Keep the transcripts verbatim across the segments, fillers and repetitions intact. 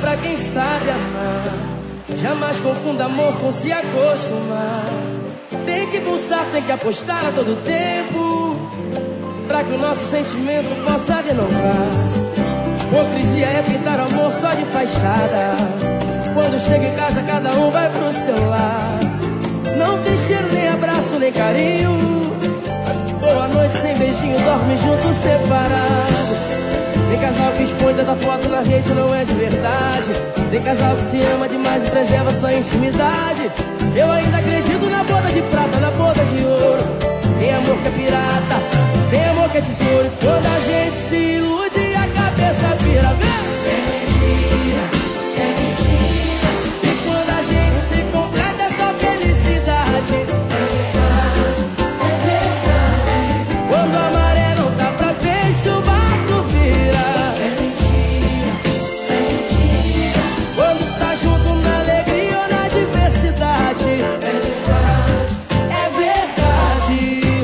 pra quem sabe amar. Jamais confunda amor com se acostumar. Tem que pulsar, tem que apostar a todo tempo, pra que o nosso sentimento possa renovar. Hipocrisia é pintar amor só de fachada. Quando chega em casa cada um vai pro seu lar. Não tem cheiro, nem abraço, nem carinho. Boa noite sem beijinho, dorme junto separado. Tem casal que expõe tanta foto na rede, não é de verdade. Tem casal que se ama demais e preserva sua intimidade. Eu ainda acredito na boda de prata, na boda de ouro. Tem amor que é pirata, tem amor que é tesouro. E quando a gente se ilude a cabeça vira, vem! É mentira, é mentira. E quando a gente se completa essa felicidade, é verdade, é verdade. Quando a maré não tá pra peixe, o barco vira. É mentira, é mentira. Quando tá junto na alegria ou na diversidade, é verdade, é verdade.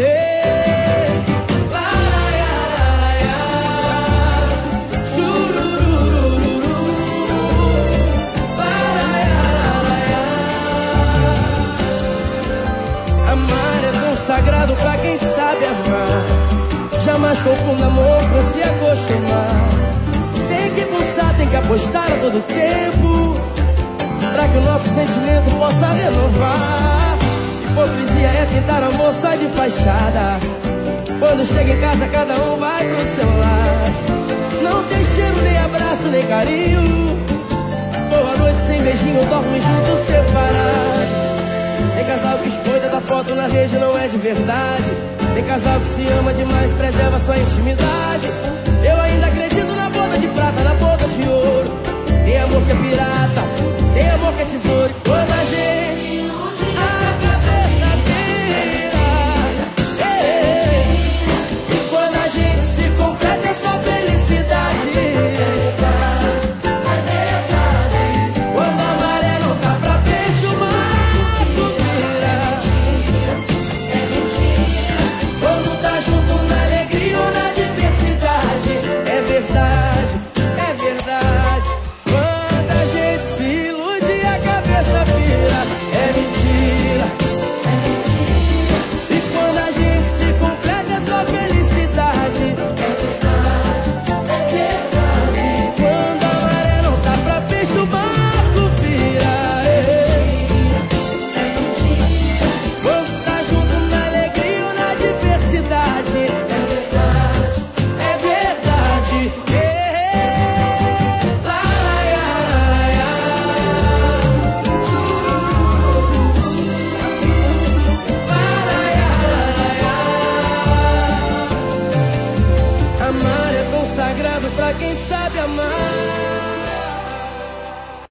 Lá, lá, lá, lá, chururururu. Lá, lá, lá, lá. Amar é tão sagrado pra quem sabe amar. Jamais confunda amor com se acostumar. Tem que pulsar, tem que apostar a todo tempo, pra que o nosso sentimento possa renovar. Hipocrisia é pintar amor só de fachada. Quando chega em casa cada um vai pro seu lar. Não tem cheiro, nem abraço, nem carinho. Boa noite sem beijinho, dorme junto separado. Tem casal que expõe tanta foto na rede, não é de verdade. Tem casal que se ama demais e preserva sua intimidade. Eu ainda acredito na boda de prata, na boda de ouro. Tem amor que é pirata, tem amor que é tesouro. E quando a gente a cabeça vira, é, e quando a gente se completa é só felicidade. Quando a maré não tá pra peixe, o barco vira. Quando tá junto na alegria ou na diversidade, é verdade, é verdade. Quando a gente se ilude a cabeça vira, é mentira, é mentira. E quando a gente se completa é só felicidade, é verdade, é verdade. Quando a maré não tá pra peixe, o barco vira, é mentira, é mentira. Quando tá junto na alegria ou na diversidade, é verdade, é verdade. É. Lá, lá, lá, lá, lá. Amar é tão sagrado pra quem sabe amar.